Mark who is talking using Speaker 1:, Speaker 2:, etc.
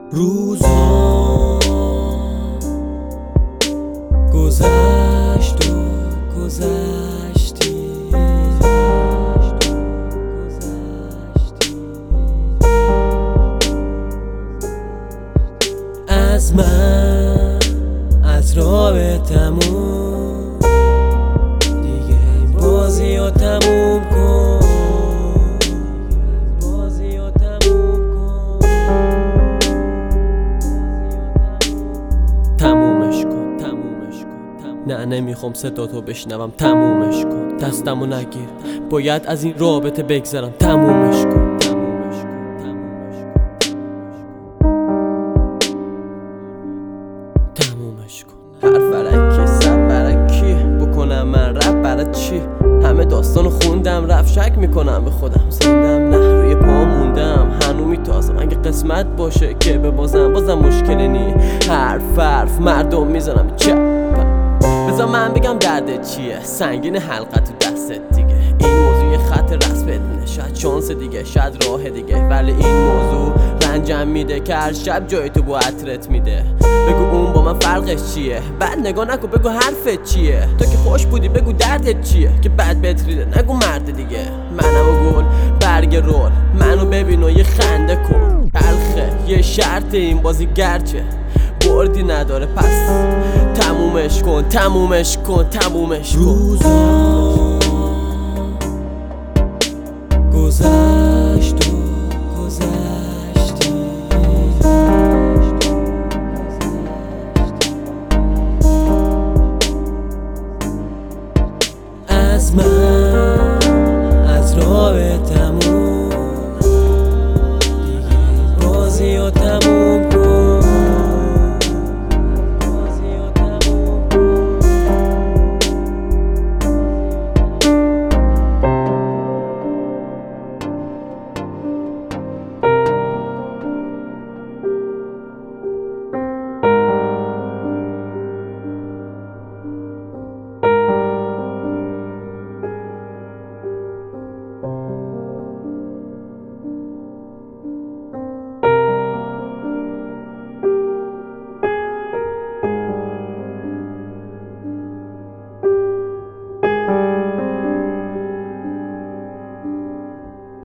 Speaker 1: روزها گذشت و گذشتی، از من از رابطمون دیگه این بازی رو تموم کن، بازی رو تموم کن، تمومش کن، تمومش کن. نه نمیخوام صداتو بشنوم، تمومش کن، دستمو نگیر، باید از این رابطه بگذرم، تمومش کن، تمومش کن، تمومش کن، تمومش کن. هر فرنکی سب برکی بکنم من رب برای چی؟ همه داستانو خوندم رفت شک میکنم به خودم، زندم نه روی پا موندم هنو میتازم، اگه قسمت باشه که ببازم بازم مشکلی نی، حرف مردم میزنم چپ، بذار من بگم درد چیه، سنگین حلقت تو دستت دیگه، این موضوع خط رسم بدونه، شاید شانس دیگه شاید راه دیگه، ولی این موضوع رنجم میده که هر شب جای تو با عطرت میده، بگو اون با من فرقش چیه، بعد نگاه نکن بگو حرفت چیه، تو که خوش بودی بگو دردت چیه، که بعد بتریده نگو مرد دیگه، منم و گل برگ رول، منو ببین و یه خنده کن، تلخه یه شرط این بازی گرچه بردی نداره، پس تمومش کن، تمومش کن، تمومش کن. روزا گذشت